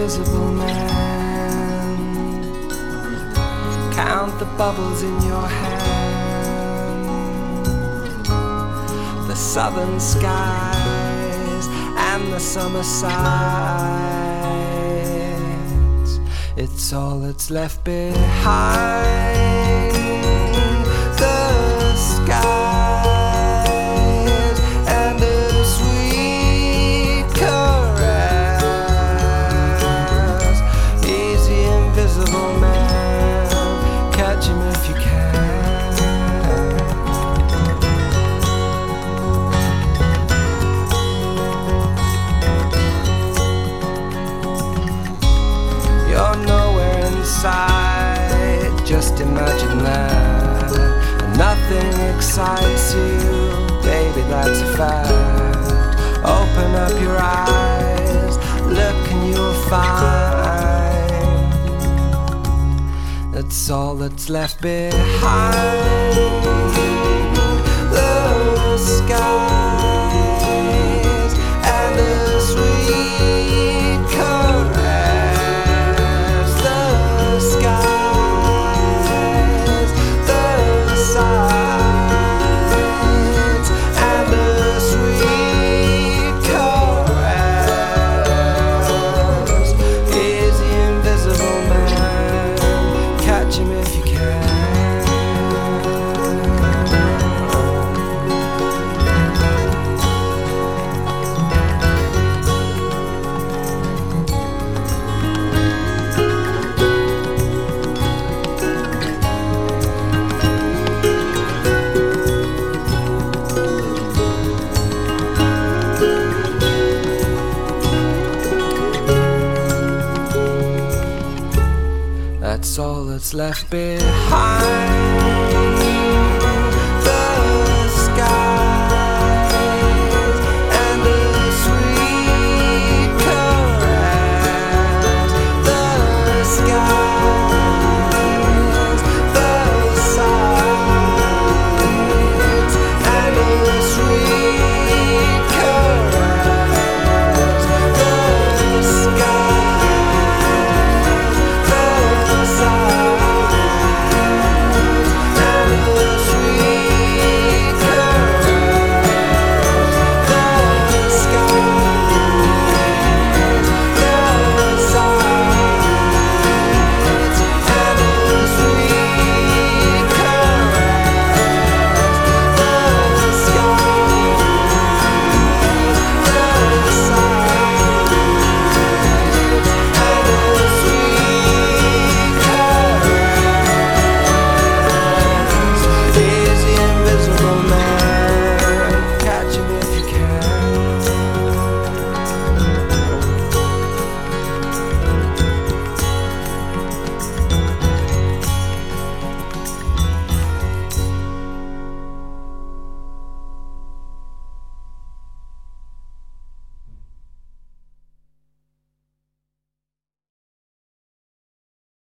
invisible man. Count the bubbles in your hand, the southern skies and the summer sighs. It's all that's left behind. The skies and a sweet caress. Easy invisible man, catch him if you can. You're nowhere inside, just imagine that. Nothing excites you, baby, that's a fact. Open up your eyes, look and you'll find that's all that's left behind. The skies and the sweet caress. The skies, the sides and the sweet caress. Is the invisible man, catch him if you can. That's all that's left behind.